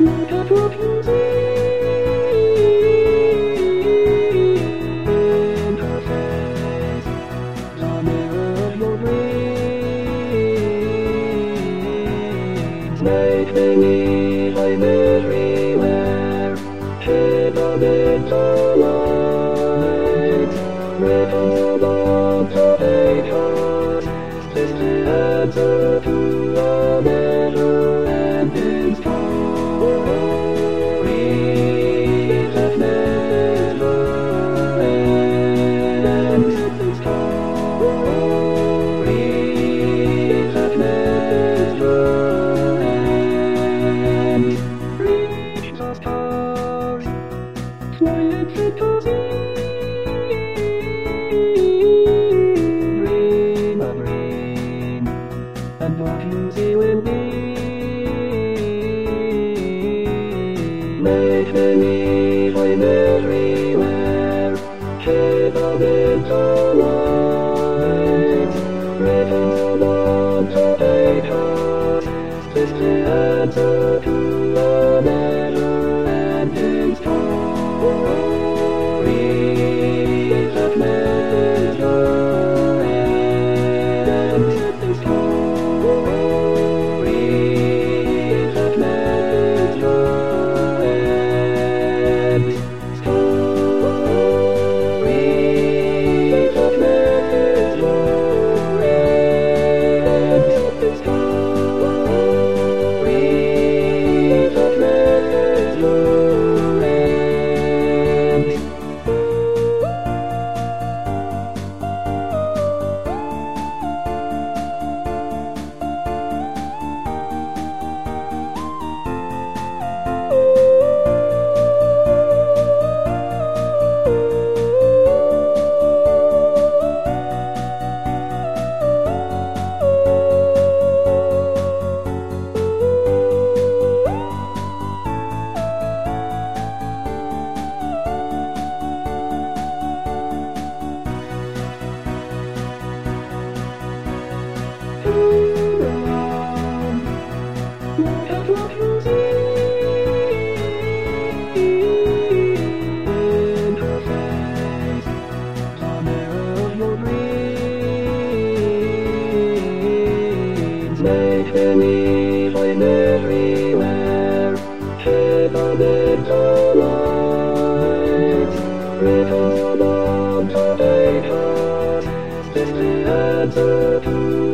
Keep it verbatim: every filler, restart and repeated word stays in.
Look at what you see in her face, the mirror of your dreams. Make me need I'm everywhere, hidden in the light. Written above the acres is the answer to a never-ending story that never ends. Story that never ends. Reach the stars, fly into the sea. Dream a dream, and what you see will be. Make me need I'm everywhere, hidden in the light. Written above the acres is the answer to a never-ending story that never ends. Story that never ends. Story that never ends. Story that never ends. Look at what you see in her face, the mirror of your dreams. Make me need I'm everywhere, hidden in the light. Written above the acres is the answer to